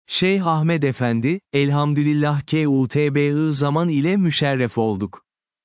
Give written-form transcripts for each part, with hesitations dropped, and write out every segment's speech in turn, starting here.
Şeyh Ahmed Efendi, elhamdülillah KUTBI zaman ile müşerref olduk.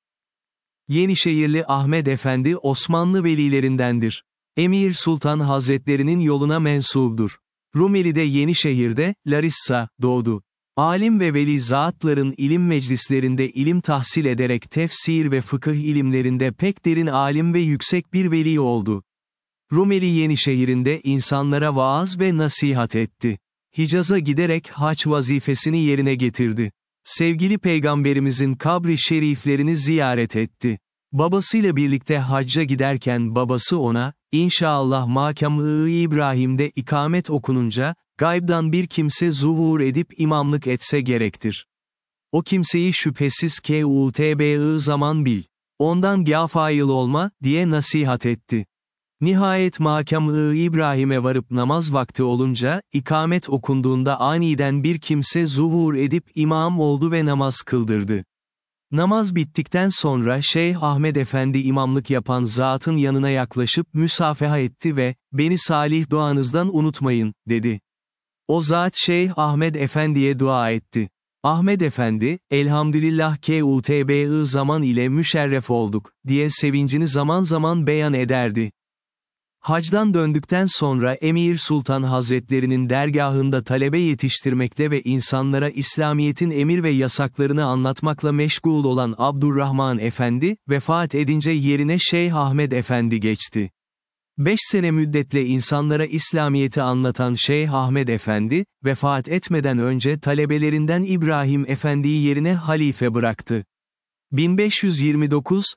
Yenişehirli Ahmed Efendi Osmanlı velilerindendir. Emir Sultan Hazretlerinin yoluna mensubdur. Rumeli'de Yenişehir'de, Larissa, doğdu. Alim ve veli zatların ilim meclislerinde ilim tahsil ederek tefsir ve fıkıh ilimlerinde pek derin alim ve yüksek bir veli oldu. Rumeli Yenişehir'inde insanlara vaaz ve nasihat etti. Hicaz'a giderek hac vazifesini yerine getirdi. Sevgili Peygamberimizin kabri şeriflerini ziyaret etti. Babasıyla birlikte hacca giderken babası ona, İnşallah makam-ı İbrahim'de ikamet okununca, gaybdan bir kimse zuhur edip imamlık etse gerektir. O kimseyi şüphesiz KUTBI zaman bil. Ondan gâfail olma, diye nasihat etti. Nihayet makam-ı İbrahim'e varıp namaz vakti olunca, ikamet okunduğunda aniden bir kimse zuhur edip imam oldu ve namaz kıldırdı. Namaz bittikten sonra Şeyh Ahmed Efendi imamlık yapan zatın yanına yaklaşıp müsafaha etti ve, beni salih duanızdan unutmayın, dedi. O zat Şeyh Ahmed Efendi'ye dua etti. Ahmed Efendi, elhamdülillah KUTBI zaman ile müşerref olduk, diye sevincini zaman zaman beyan ederdi. Hacdan döndükten sonra Emir Sultan Hazretlerinin dergahında talebe yetiştirmekle ve insanlara İslamiyet'in emir ve yasaklarını anlatmakla meşgul olan Abdurrahman Efendi, vefat edince yerine Şeyh Ahmed Efendi geçti. 5 sene müddetle insanlara İslamiyet'i anlatan Şeyh Ahmed Efendi, vefat etmeden önce talebelerinden İbrahim Efendi'yi yerine halife bıraktı. 1529,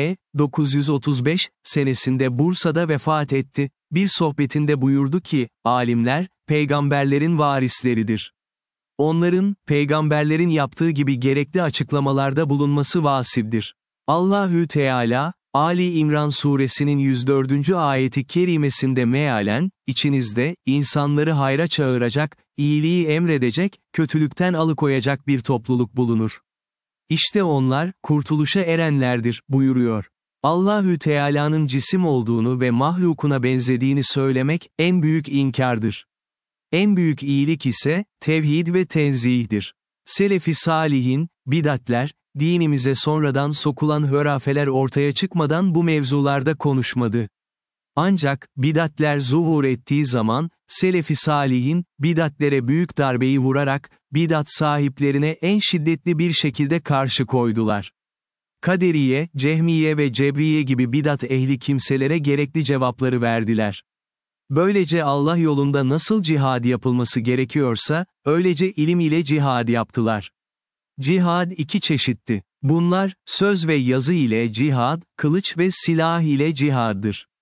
935 senesinde Bursa'da vefat etti. Bir sohbetinde buyurdu ki, alimler, peygamberlerin varisleridir. Onların, peygamberlerin yaptığı gibi gerekli açıklamalarda bulunması vasiptir. Allahü Teala, Ali İmran suresinin 104. ayeti kerimesinde mealen, içinizde, insanları hayra çağıracak, iyiliği emredecek, kötülükten alıkoyacak bir topluluk bulunur. İşte onlar, kurtuluşa erenlerdir, buyuruyor. Allahü Teala'nın cisim olduğunu ve mahlukuna benzediğini söylemek, en büyük inkardır. En büyük iyilik ise, tevhid ve tenzihdir. Selefi salihin, bidatler, dinimize sonradan sokulan hurafeler ortaya çıkmadan bu mevzularda konuşmadı. Ancak, bidatler zuhur ettiği zaman, Selefi salihin, bidatlere büyük darbeyi vurarak, bidat sahiplerine en şiddetli bir şekilde karşı koydular. Kaderiye, Cehmiye ve Cebriye gibi bidat ehli kimselere gerekli cevapları verdiler. Böylece Allah yolunda nasıl cihad yapılması gerekiyorsa, öylece ilim ile cihad yaptılar. Cihad iki çeşitti. Bunlar, söz ve yazı ile cihad, kılıç ve silah ile cihaddır.